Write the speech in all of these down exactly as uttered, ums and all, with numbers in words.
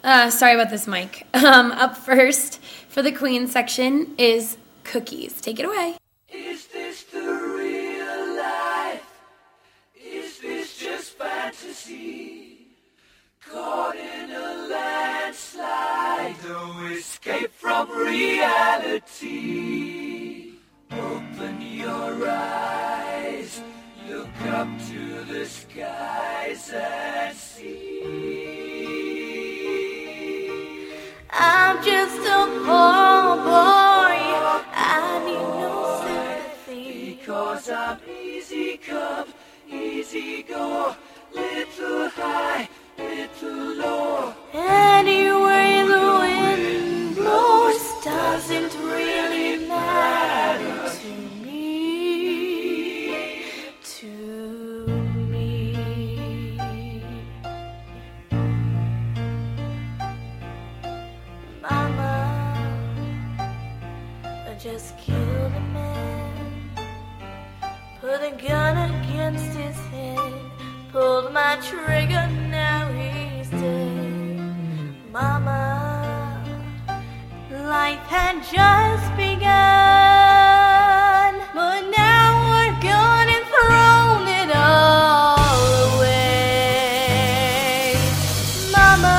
Uh, sorry about this, Mike. Um, up first for the Queen section is Cookies. Take it away. Is this the real life? Is this just fantasy? Caught in a landslide, no escape from reality. Open your eyes, look up to the skies and see. I'm just a poor boy, I need no sympathy. Because I'm easy come, easy go, little high, little low. Anyway the wind blows doesn't really matter to me, to me. Mama, I just killed a man, put a gun against his head, pulled my trigger, now he's dead. Mama, life had just begun, but now we're gone and thrown it all away. Mama,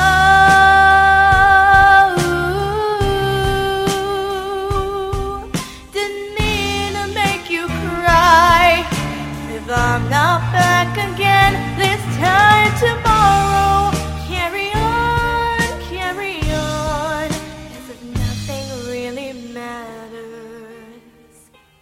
ooh, didn't mean to make you cry. If I'm not back again this time tomorrow, carry on, carry on, as if nothing really matters.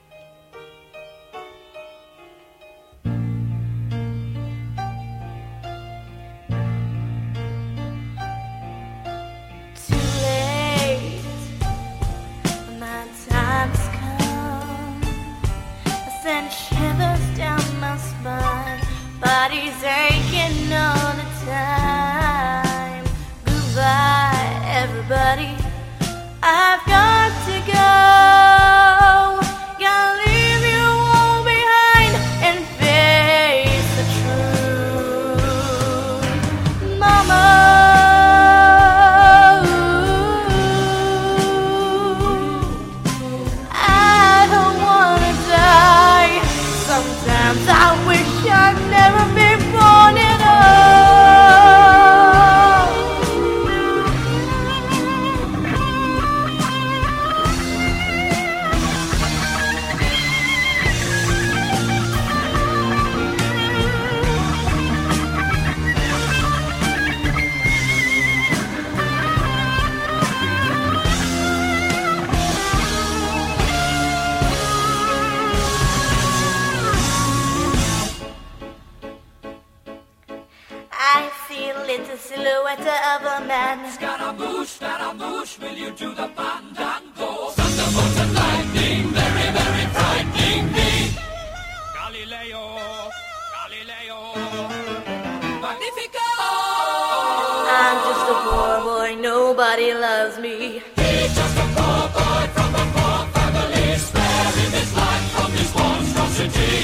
Too late, my time's come. I send shivers down my spine, body's aching all the time. Goodbye, everybody, I've got to go. Gotta leave you all behind and face the truth. Mama, ooh, I don't wanna die. Sometimes I wish I'd never been born at all. I see a little silhouette of a man. Scaramouche, Scaramouche, will you do the fandango? Thunderbolt and lightning, very, very frightening me. Galileo, Galileo, Magnifico! I'm just a poor boy, nobody loves me. He's just a poor boy from a poor family, sparing his life from this monstrosity.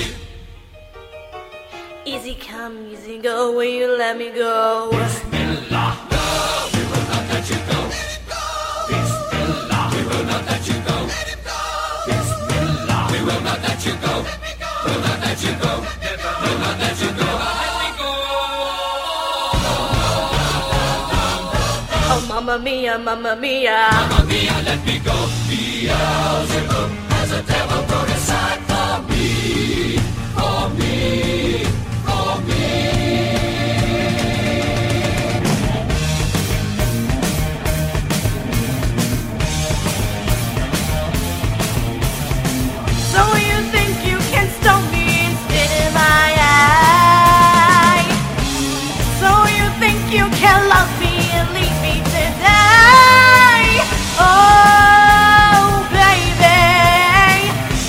Easy come, easy go, will you let me go? Bismillah, no, we will not let you go. Bismillah, we will not let you go. Bismillah, we will not let you go. Will not let you go. Will not let you go. Let me go. Oh, mamma mia, mamma mia. Mamma mia, let me go. Beelzebub has a devil put aside for me. For me. For me. So you think you can stop me and spit in my eye? So you think you can love me and leave me to die? Oh, baby,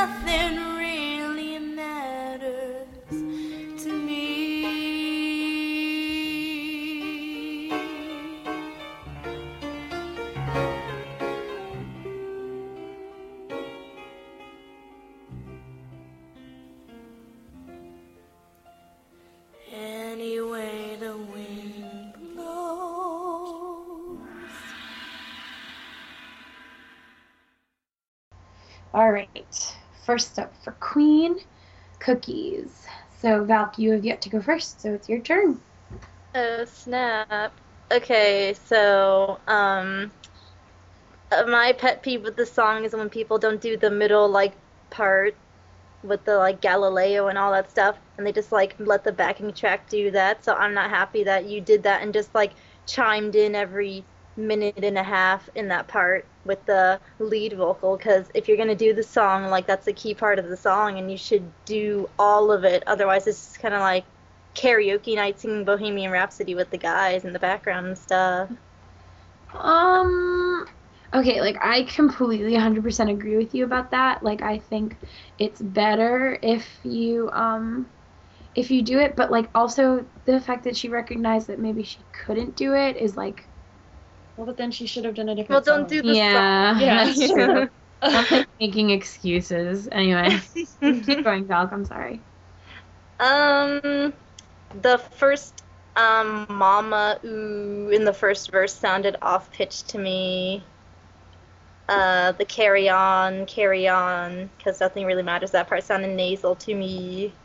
nothing really matters to me. Anyway, the wind blows. All right. First up for Queen, Cookies. So, Valk, you have yet to go first, so it's your turn. Oh, snap. Okay, so, um, uh, my pet peeve with the song is when people don't do the middle, like, part with the, like, Galileo and all that stuff, and they just, like, let the backing track do that, so I'm not happy that you did that and just, like, chimed in every minute and a half in that part with the lead vocal, because if you're going to do the song, like, that's a key part of the song, and you should do all of it, otherwise it's just kind of like karaoke night singing Bohemian Rhapsody with the guys in the background and stuff. Um, okay, like, I completely one hundred percent agree with you about that. Like, I think it's better if you, um, if you do it, but, like, also the fact that she recognized that maybe she couldn't do it is, like, Well, but then she should have done a Well, different don't song. do the yeah, Yeah. that's true. I'm, like, making excuses. Anyway, keep going, Valk, I'm sorry. Um, the first um Mama Ooh in the first verse sounded off pitch to me. Uh, the carry on, carry on, because nothing really matters. That part sounded nasal to me.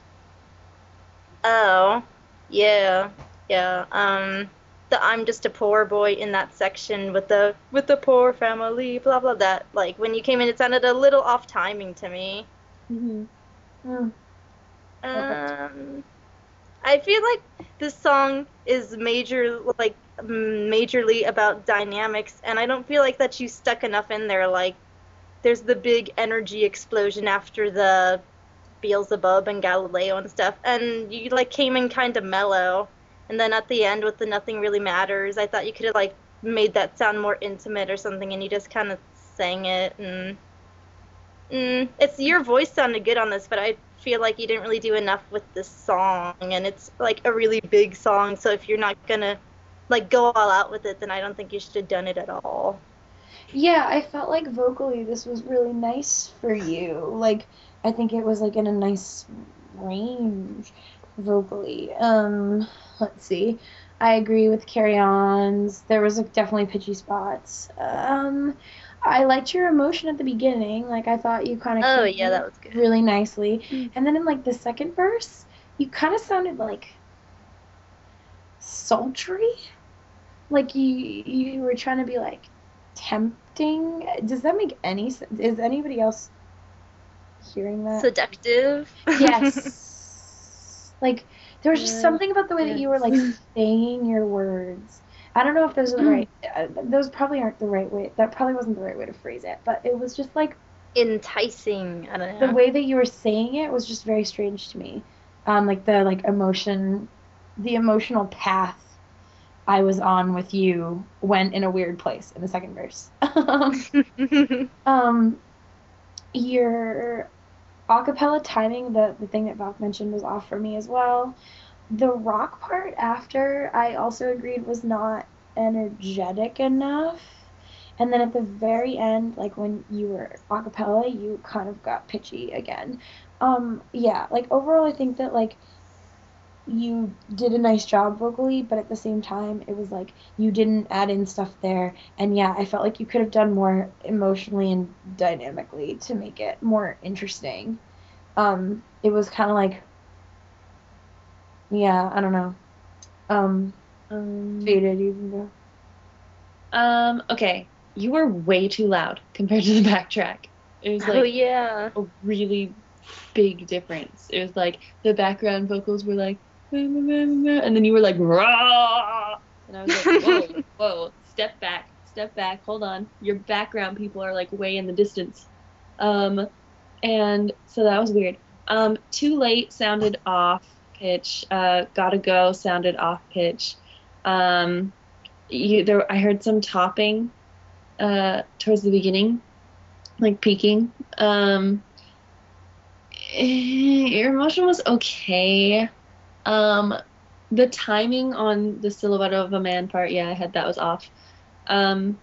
Oh, yeah, yeah. Um, the I'm just a poor boy in that section with the with the poor family, blah blah. That like when you came in, it sounded a little off timing to me. Mm-hmm. Mm. Um, I feel like this song is major, like majorly about dynamics, and I don't feel like that you stuck enough in there. Like, there's the big energy explosion after the Beelzebub and Galileo and stuff, and you like came in kind of mellow, and then at the end with the nothing really matters, I thought you could have like made that sound more intimate or something, and you just kind of sang it, and mm, it's your voice sounded good on this, but I feel like you didn't really do enough with this song, and it's like a really big song, so if you're not gonna like go all out with it, then I don't think you should have done it at all. Yeah, I felt like vocally this was really nice for you. Like, I think it was like in a nice range vocally. Um, let's see. I agree with carry-ons. There was like, definitely pitchy spots. Um, I liked your emotion at the beginning. Like, I thought you kind of Oh yeah, that was good. really nicely. And then in like the second verse, you kind of sounded like sultry. Like you you were trying to be like tempting. Does that make any sense? Is anybody else hearing that? Seductive. Yes. Like, there was just Yeah. something about the way that you were like saying your words. I don't know if those are the right. Uh, those probably aren't the right way. That probably wasn't the right way to phrase it. But it was just like Enticing. I don't the know. way that you were saying it was just very strange to me. Um, like the like emotion, the emotional path I was on with you went in a weird place in the second verse. um, your acapella timing, the the thing that Valk mentioned, was off for me as well. The rock part after, I also agreed, was not energetic enough. And then at the very end, like when you were acapella, you kind of got pitchy again. Um, yeah, like overall, I think that like you did a nice job vocally, but at the same time, it was like you didn't add in stuff there. And yeah, I felt like you could have done more emotionally and dynamically to make it more interesting. Um, it was kind of like, yeah, I don't know. Um, Um, faded, you can go. um, okay. You were way too loud compared to the backtrack. It was Oh like yeah. a really big difference. It was like the background vocals were like, and then you were like, rah! And I was like, whoa, whoa, step back, step back, hold on. Your background people are like way in the distance. Um, and so that was weird. Um, Too Late sounded off pitch. Uh, Gotta Go sounded off pitch. Um, you, there, I heard some topping uh, towards the beginning, like peaking. Um, Your Emotion was okay. Um, the timing on the Silhouette of a Man part, yeah, I had that was off. Um,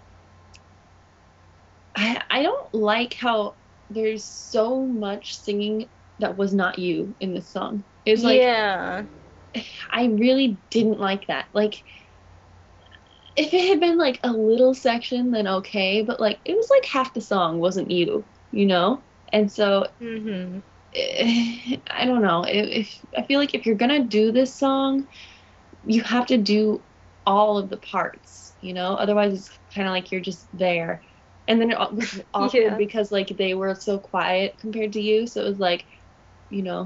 I I don't like how there's so much singing that was not you in this song. It was like yeah. I really didn't like that. Like, if it had been like a little section, then okay, but like it was like half the song wasn't you, you know? And so Mm-hmm. eh, I don't know. If, if I feel like if you're gonna do this song, you have to do all of the parts, you know? Otherwise, it's kind of like you're just there. And then it wa- was awkward Yeah. because like they were so quiet compared to you, so it was like, you know,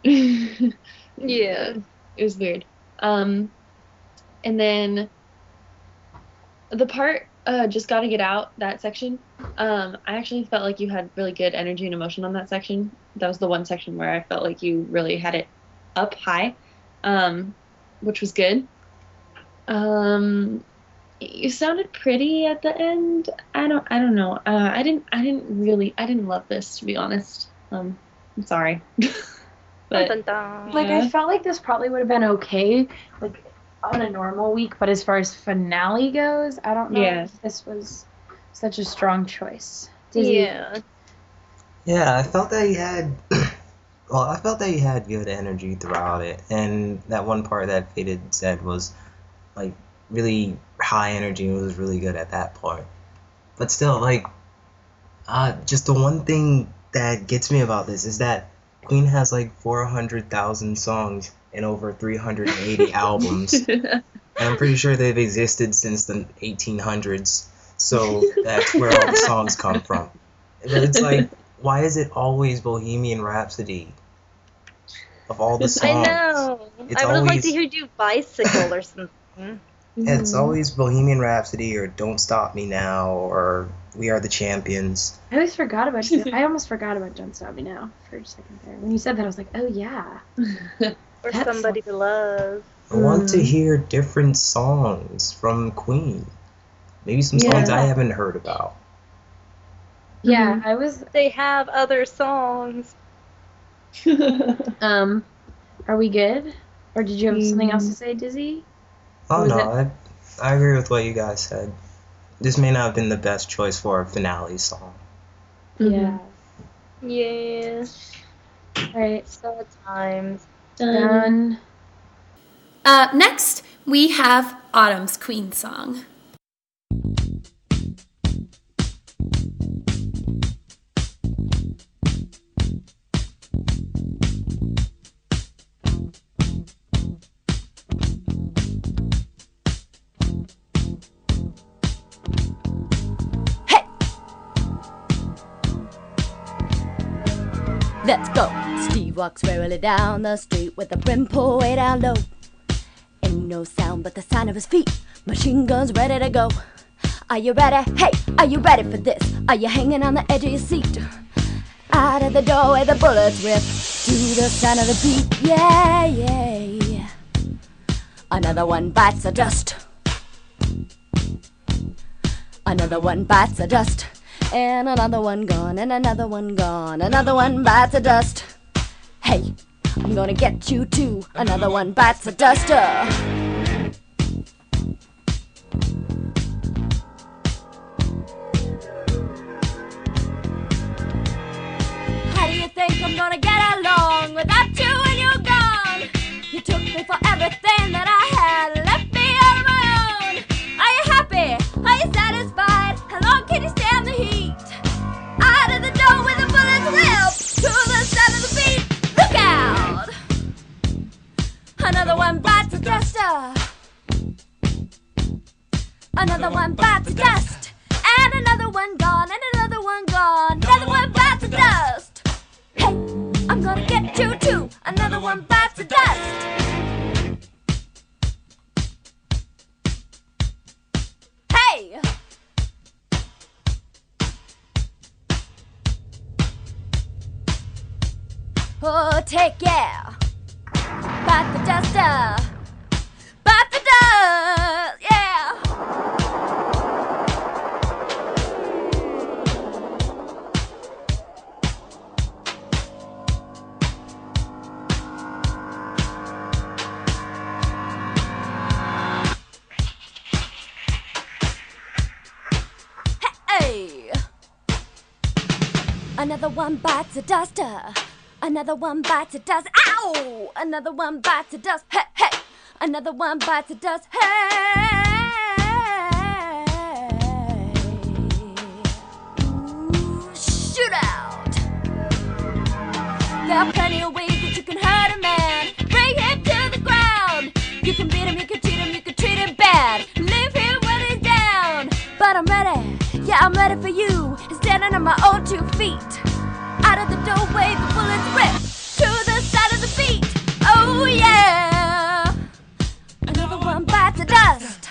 Yeah. it was weird. Um, and then the part uh, just gotta get out, that section. Um, I actually felt like you had really good energy and emotion on that section. That was the one section where I felt like you really had it up high, um, which was good. Um, you sounded pretty at the end. I don't, I don't know. Uh, I didn't, I didn't really, I didn't love this, to be honest. Um, I'm sorry, but Dun, dun, dun. Like, Yeah. I felt like this probably would have been okay, like, on a normal week, but as far as finale goes, I don't know Yeah. if this was such a strong choice. Dizzy. Yeah. Yeah, I felt that he had. Well, I felt that he had good energy throughout it, and that one part that Faded said was like really high energy and was really good at that part. But still, like, uh, just the one thing that gets me about this is that Queen has like four hundred thousand songs and over three hundred eighty albums, and I'm pretty sure they've existed since the eighteen hundreds. So that's where all the songs come from. But it's like, why is it always Bohemian Rhapsody? Of all the songs. I know. It's I would have liked to always- hear you do Bicycle or something. It's always Bohemian Rhapsody or Don't Stop Me Now or We Are the Champions. I always forgot about I almost forgot about Don't Stop Me Now for a second there. When you said that, I was like, oh, yeah. Or That's Somebody to Love. I want Mm. to hear different songs from Queen. Maybe some songs Yeah. I haven't heard about. Yeah, I was, They have other songs. um, are we good? Or did you have something else to Mm. say, Dizzy? Oh Was no, it- I, I agree with what you guys said. This may not have been the best choice for a finale song. Yeah. Yeah. All right. Sad times. Done. Uh, next, we have Autumn's Queen song. Let's go. Steve walks warily down the street with the brim pulled way down low. Ain't no sound but the sound of his feet. Machine guns ready to go. Are you ready? Hey, are you ready for this? Are you hanging on the edge of your seat? Out of the doorway the bullets rip to the sound of the beat. Yeah, yeah. Another one bites the dust. Another one bites the dust. And another one gone, and another one gone. Another one bites the dust. Hey, I'm gonna get you too. Another one bites the dust. Uh. How do you think I'm gonna get along without you when you're gone? You took me for everything that I had, left me all on my own. Are you happy? Are you satisfied? How long can you stand the heat? Out of the door with the bullets rip to the sound of the beat. Look out! Another one bites the dust. uh. Another one bites the dust. And another one gone, and another one gone. Another one bites the dust. Hey, I'm gonna get you too. Another one bites the dust. Hey! Oh, take yeah. Bite the duster. Bite the dust. Yeah. Another one bites the dust. uh, Another one bites the dust. Ow! Another one bites the dust. Hey, hey! Another one bites the dust. Hey! Ooh, shoot out! There are plenty of ways that you can hurt a man. Bring him to the ground. You can beat him, you can cheat him, you can treat him bad. Leave him when he's down. But I'm ready, yeah, I'm ready for you. Standing on my own two feet. Out of the doorway, the bullets rip to the side of the feet. Oh yeah! Another one bites the dust.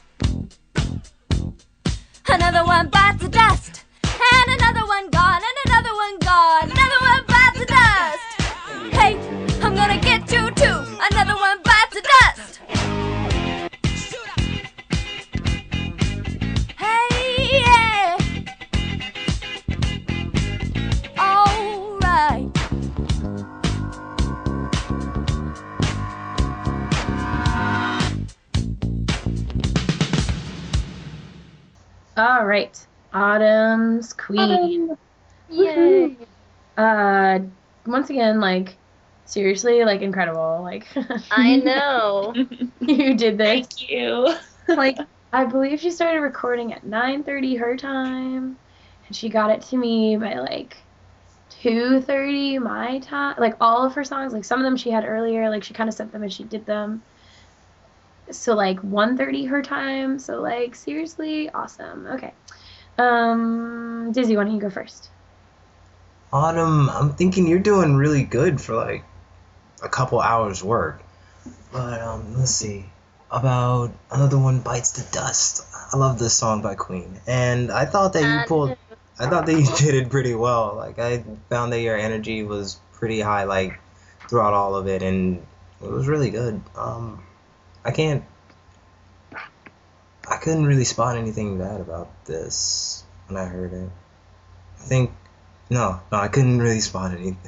Another one bites the dust. And another one gone, and another one gone. Another one bites the dust. Hey, I'm gonna get you too. Another one bites the dust. Hey, yeah. All right. All right. Autumn's Queen. Yay! Uh, once again, like, seriously, like, incredible. Like, I know. you did this. Thank you. Like, I believe she started recording at nine thirty her time, and she got it to me by, like, two thirty my time. Like, all of her songs, like, some of them she had earlier, like, she kind of sent them and she did them. So, like, one thirty her time. So, like, seriously, awesome. Okay. Um, Dizzy, why don't you go first? Autumn, I'm thinking you're doing really good for like a couple hours work. But um, let's see. About Another One Bites the Dust. I love this song by Queen, and I thought that you pulled. I thought that you did it pretty well. Like I found that your energy was pretty high, like throughout all of it, and it was really good. Um, I can't. I couldn't really spot anything bad about this when I heard it. I think no, no, I couldn't really spot anything.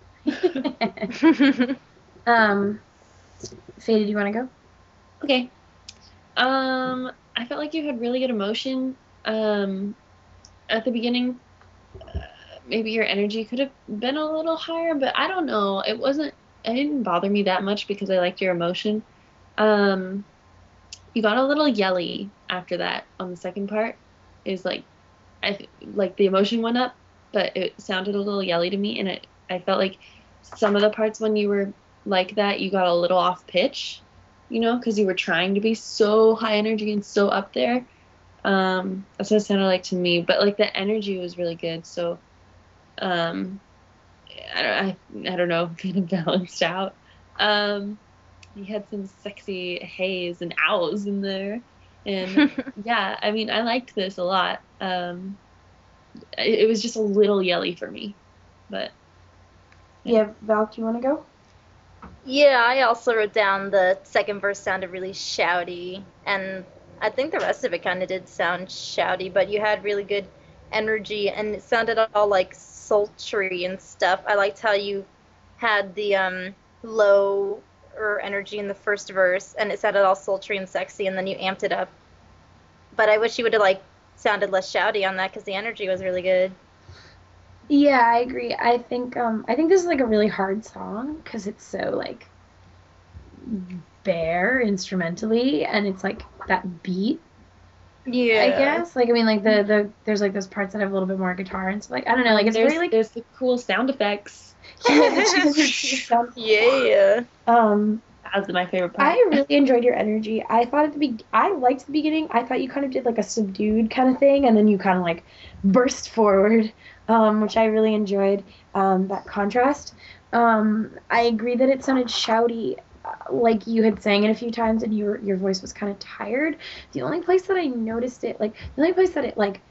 um, Faye, did you want to go? Okay. Um, I felt like you had really good emotion. Um, at the beginning, uh, maybe your energy could have been a little higher, but I don't know. It wasn't. It didn't bother me that much because I liked your emotion. Um, you got a little yelly after that on the second part. Is like, I like the emotion went up, but it sounded a little yelly to me, and it. I felt like some of the parts when you were like that, you got a little off pitch. You know, because you were trying to be so high energy and so up there. Um, that's what it sounded like to me. But like the energy was really good. So, um, I don't, I, I don't know, kind of balanced out. Um, you had some sexy haze and owls in there, and yeah, I mean, I liked this a lot. Um, it, it was just a little yelly for me, but Yeah, Val, do you want to go? Yeah, I also wrote down the second verse sounded really shouty, and I think the rest of it kind of did sound shouty, but you had really good energy, and it sounded all like sultry and stuff. I liked how you had the um, lower energy in the first verse, and it sounded all sultry and sexy, and then you amped it up. But I wish you would have like sounded less shouty on that because the energy was really good. Yeah, I agree. I think um I think this is like a really hard song because it's so like bare instrumentally, and it's like that beat. Yeah. I guess like I mean like the the there's like those parts that have a little bit more guitar and so like I don't know like it's there's, very like there's the cool sound effects. yeah, the cheesy sound- Yeah. um That was my favorite part. I really enjoyed your energy. I thought at the be- I liked the beginning. I thought you kind of did like a subdued kind of thing, and then you kind of like burst forward, um, which I really enjoyed. Um, that contrast. Um, I agree that it sounded shouty, uh, like you had sang it a few times, and your your voice was kind of tired. The only place that I noticed it, like the only place that it like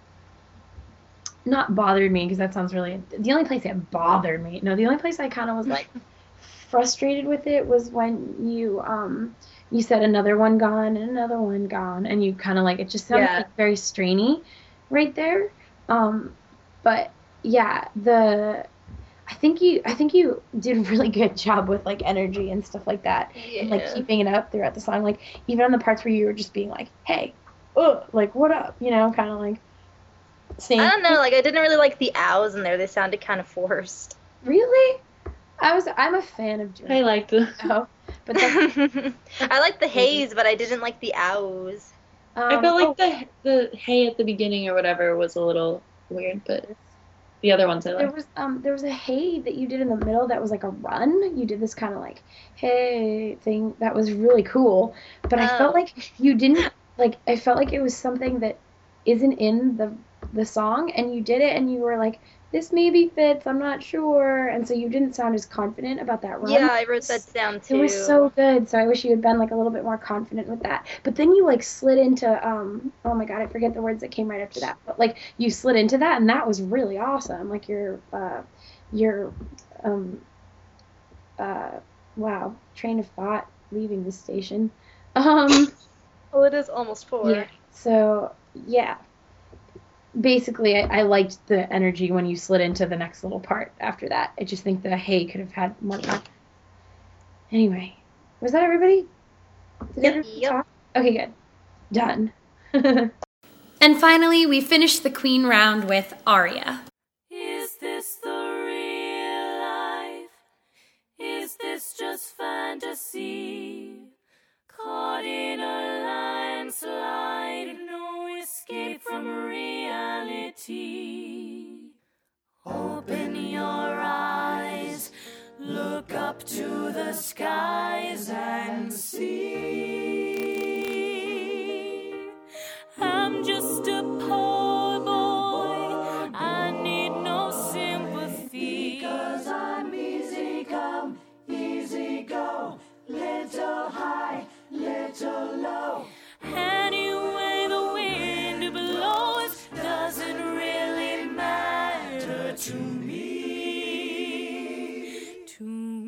not bothered me, because that sounds really. The only place it bothered me. No, the only place I kind of was like. frustrated with it was when you um you said another one gone and another one gone, and you kind of like it just sounded Yeah. like very strainy right there. Um but yeah, the I think you I think you did a really good job with like energy and stuff like that. And, like Yeah. keeping it up throughout the song, like even on the parts where you were just being like, hey, oh, like what up, you know, kind of like Same. I don't know, like I didn't really like the ows in there. They sounded kind of forced. Really? I was. I'm a fan of I Journey. liked them. Oh, but that's, I like the haze, but I didn't like the ows. um, I felt like oh, the the hay at the beginning or whatever was a little weird, but the other ones I there liked. was um there was a hey that you did in the middle that was like a run. You did this kind of like hey thing that was really cool. But I Oh. felt like you didn't like. I felt like it was something that isn't in the the song, and you did it, and you were like, this maybe fits. I'm not sure, and so you didn't sound as confident about that run. Yeah, I wrote that down too. It was so good, so I wish you had been like a little bit more confident with that. But then you like slid into um oh my god, I forget the words that came right after that. But like you slid into that, and that was really awesome. Like your uh your um uh wow, train of thought leaving the station. Um Well, it is almost four. yeah. So yeah. Basically, I, I liked the energy when you slid into the next little part after that. I just think the hay could have had more content. Anyway, was that everybody? Did Yep. everybody Yep. talk? Okay, good. Done. And finally, we finished the Queen round with Aria. Is this the real life? Is this just fantasy? Caught in a landslide, no escape from reality. Open your eyes, look up to the skies and see. I'm just a poor boy, I need no sympathy. Because I'm easy come, easy go, little high, little low. Anyway, the wind blows doesn't really matter to me. To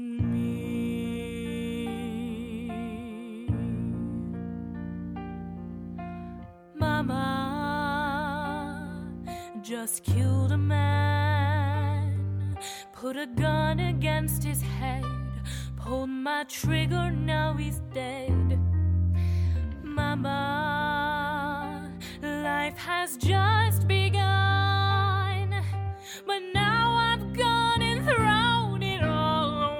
me. Mama just killed a man, put a gun against his head, pulled my trigger, now he's dead. Mama, life has just begun, but now I've gone and thrown it all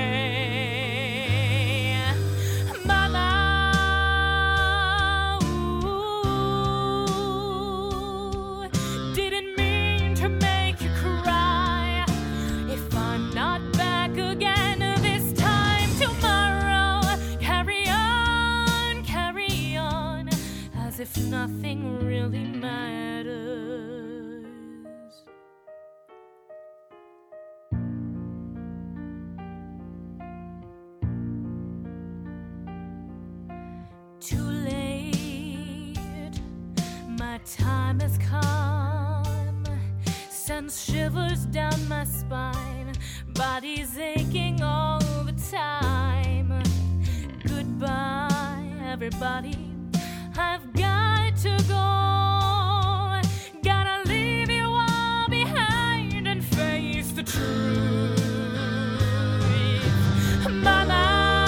away. Mama, ooh, didn't mean to make you cry. If I'm not back again this time tomorrow, carry on, carry on, as if nothing really matters. Too late, my time has come, sends shivers down my spine, body's aching all the time. Goodbye, everybody, I've got to go, gotta leave you all behind and face the truth. Mama,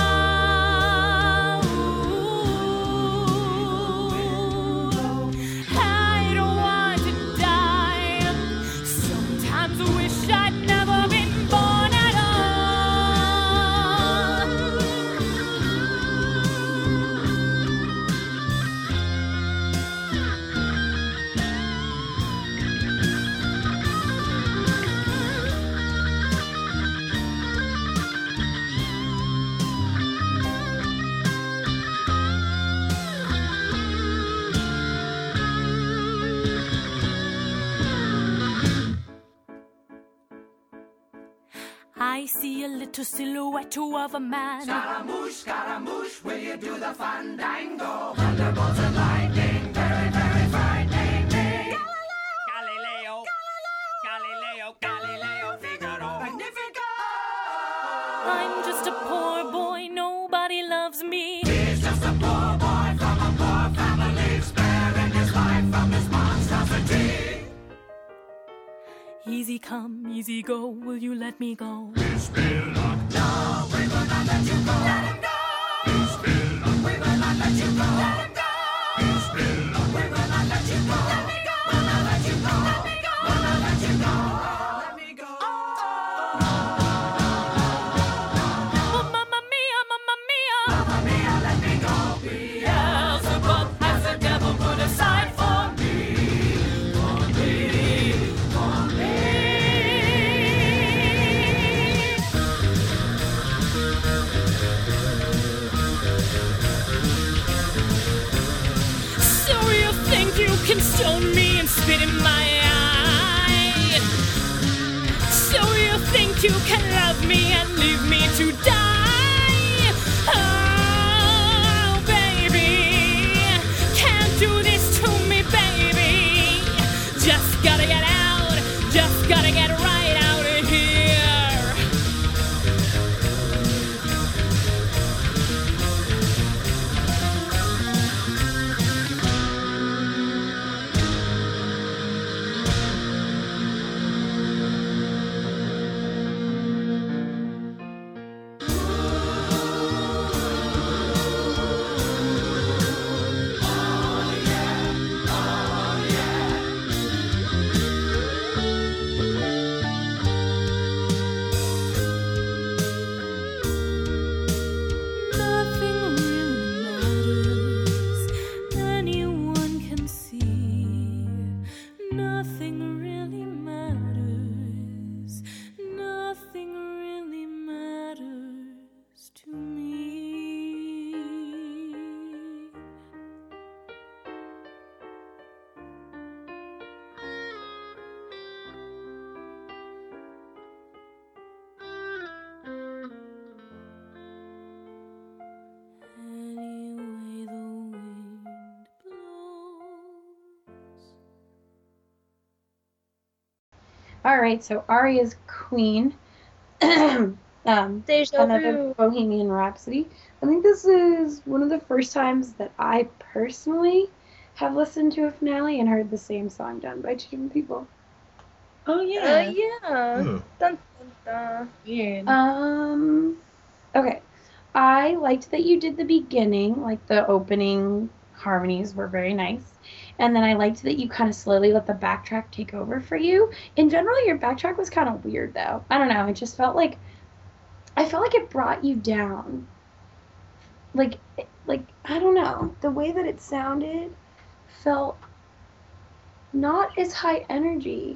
ooh, I don't want to die. Sometimes I wish I'd never been born at I see a little silhouette of a man. Scaramouche, Scaramouche, will you do the fandango? Thunderbolts and lightning, very, very frightening me. Galileo, Galileo, Galileo, Figaro. Magnifico! I'm just a poor boy, nobody loves me. He's just a poor boy from a poor family, sparing his life from this monstrosity. Easy come, easy go, will you let me go? This will not, no, we will not let you go. Let him go! This will not, we will not let you go. Let him go! This will not, we will not let you go. Let me go! We'll not let you go. Oh, Mamma Mia, Mamma Mia. Beelzebub has the devil put aside for me. For me. For me. So you think you can stone me and spit in my eye? So you think you can love me and leave me to die? Oh, baby, can't do this to me, baby. Just gotta get out, just gotta get right out of here. Nothing really matters, anyone can see. Nothing really matters, nothing really matters to me. Any way the wind blows. All right, so Aria's Queen. um, Deja another vu. Bohemian Rhapsody. I think this is one of the first times that I personally have listened to a finale and heard the same song done by two different people. Oh Uh, yeah. yeah. Hmm. Dun, dun, dun. Weird. Um, okay. I liked that you did the beginning, like the opening harmonies were very nice. And then I liked that you kind of slowly let the backtrack take over for you. In general, your backtrack was kind of weird though. I don't know, it just felt like I felt like it brought you down. Like like I don't know, the way that it sounded felt not as high energy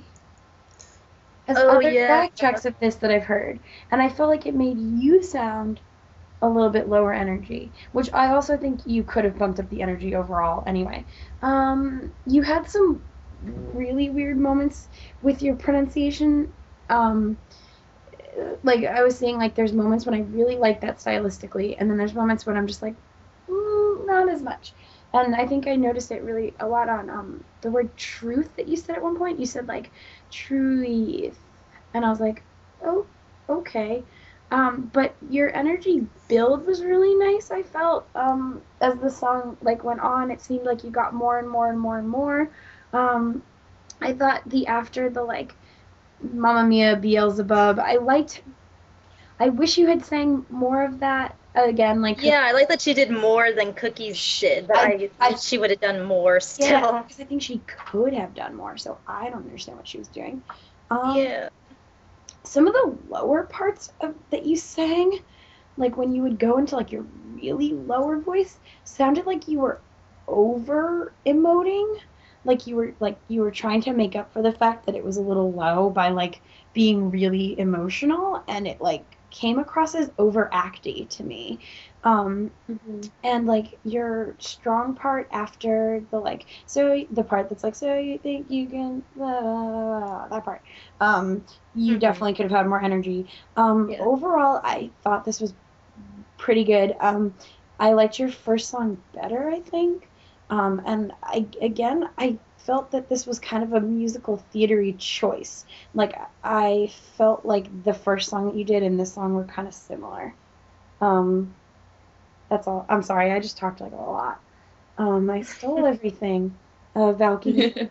as Oh, other yeah. backtracks of this that I've heard. And I felt like it made you sound a little bit lower energy, which I also think you could have bumped up the energy overall anyway. Um, you had some really weird moments with your pronunciation. Um, like I was saying, like there's moments when I really like that stylistically, and then there's moments when I'm just like, mm, not as much. And I think I noticed it really a lot on um, the word truth that you said at one point. You said like truth, and I was like, oh, okay. Um, but your energy build was really nice. I felt um, as the song like went on, it seemed like you got more and more and more and more. Um, I thought the after the like Mamma Mia, Beelzebub, I liked. I wish you had sang more of that again. Like Yeah, I like that she did more than Cookies did. That I- I, I- she would have done more still. yeah, because I think she could have done more. So I don't understand what she was doing. Um, Yeah. Some of the lower parts of that you sang, like when you would go into like your really lower voice, sounded like you were over emoting, like you were like you were trying to make up for the fact that it was a little low by like being really emotional, and it like came across as overacty to me. Um, and like your strong part after the like so the part that's like so you think you can blah, blah, blah, blah, that part um you Mhm. definitely could have had more energy. um Yeah. Overall I thought this was pretty good. um I liked your first song better, I think. um and I again I felt that this was kind of a musical theatery choice. Like I felt like the first song that you did and this song were kind of similar. um That's all. I'm sorry, I just talked like a lot. Um, I stole everything. Uh, Valky.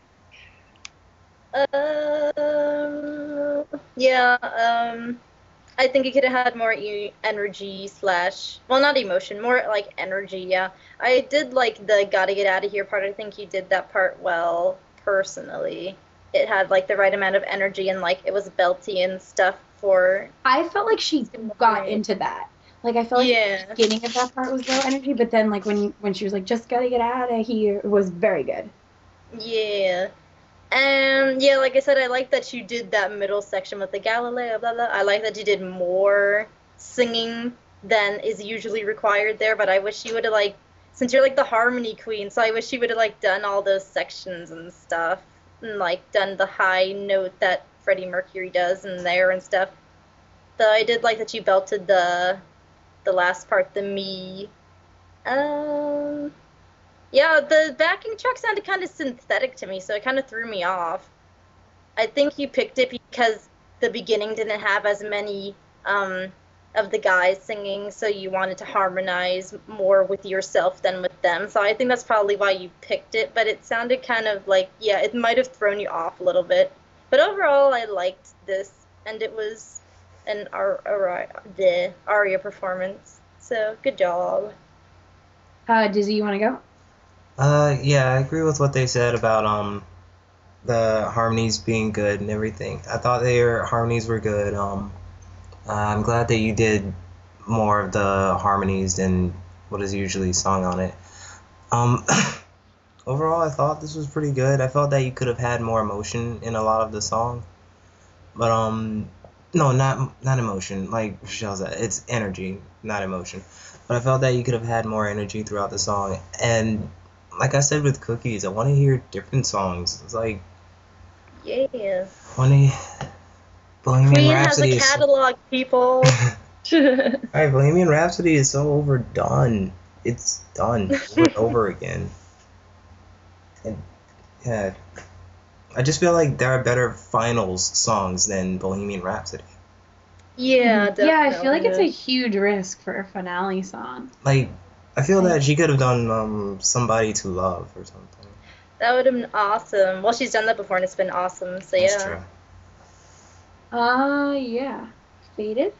Um, yeah, um, I think you could have had more e- energy slash, well, not emotion, more like energy, yeah. I did like the gotta get out of here part. I think you did that part well, personally. it had like the right amount of energy and like it was belty and stuff for. I felt like she got into that. Like I felt like Yeah. the beginning of that part was low energy, but then like when you, when she was like, just gotta get out of here, it was very good. Yeah. And yeah, like I said, I like that you did that middle section with the Galileo, blah blah. I like that you did more singing than is usually required there, but I wish you would have like, since you're like the harmony queen, so I wish you would have like done all those sections and stuff, and like done the high note that Freddie Mercury does in there and stuff. Though I did like that you belted the the last part, the me. Um, yeah, the backing track sounded kind of synthetic to me, so it kind of threw me off. I think you picked it because the beginning didn't have as many um, of the guys singing, so you wanted to harmonize more with yourself than with them. So I think that's probably why you picked it, but it sounded kind of like, yeah, it might have thrown you off a little bit. But overall, I liked this, and it was an ar- ar- the aria performance. So good job. Uh, Dizzy, you want to go? Uh, yeah, I agree with what they said about um the harmonies being good and everything. I thought their harmonies were good. Um, uh, I'm glad that you did more of the harmonies than what is usually sung on it. Um, overall, I thought this was pretty good. I felt that you could have had more emotion in a lot of the song, but um, no, not not emotion. Like Rochelle said, it's energy, not emotion. But I felt that you could have had more energy throughout the song. And like I said with Cookies, I want to hear different songs. It's like, Yeah. I want to. Bohemian Queen has Rhapsody a is. catalog, people. Alright, Bohemian Rhapsody is so overdone. It's done over and over again. And yeah, I just feel like there are better finals songs than Bohemian Rhapsody. Yeah, definitely. Yeah, I feel like it's a huge risk for a finale song. Like, I feel that she could have done um Somebody to Love or something. That would have been awesome. Well, she's done that before and it's been awesome, so That's yeah. true. Uh, yeah. Faded?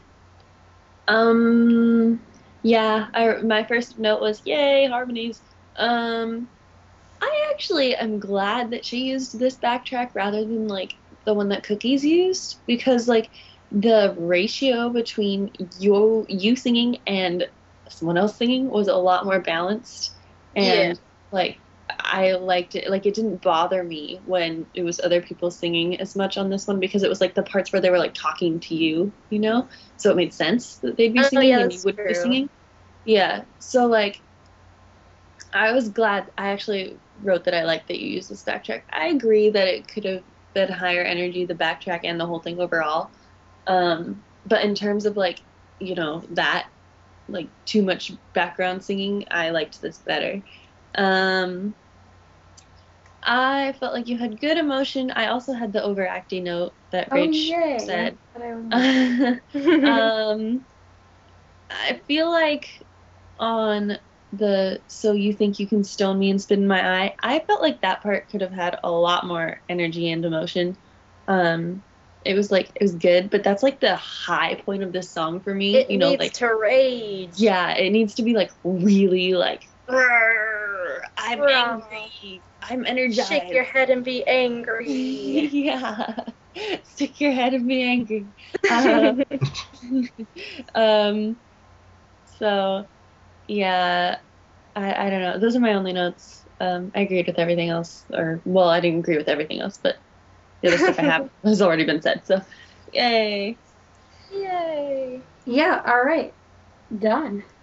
Um, yeah, I, my first note was, yay, harmonies. Um, I actually am glad that she used this backtrack rather than, like, the one that Cookies used, because, like, the ratio between you, you singing and someone else singing was a lot more balanced, and, Yeah. like, I liked it. Like, it didn't bother me when it was other people singing as much on this one, because it was, like, the parts where they were, like, talking to you, you know? So it made sense that they'd be Oh, singing yeah, and you that's wouldn't be true. singing. Yeah. So, like, I was glad. I actually wrote that I liked that you used this backtrack. I agree that it could have been higher energy, the backtrack and the whole thing overall. Um, but in terms of, like, you know, that, like, too much background singing, I liked this better. Um, I felt like you had good emotion. I also had the overacting note that Oh, Rach yay. said. But I was um, I feel like on the "So You Think You Can Stone Me and Spit in My Eye," I felt like that part could have had a lot more energy and emotion. Um, it was like, it was good, but that's like the high point of this song for me. It you know, needs like, to rage. yeah, it needs to be like really like, "Rrr, I'm Rah. angry, I'm energized." Shake your head and be angry. Yeah. Stick your head and be angry. Uh, um, so, yeah, I, I don't know. Those are my only notes. Um, I agreed with everything else. Or, well, I didn't agree with everything else, but the other stuff I have has already been said. So, yay. Yay. Yeah, alright. Done.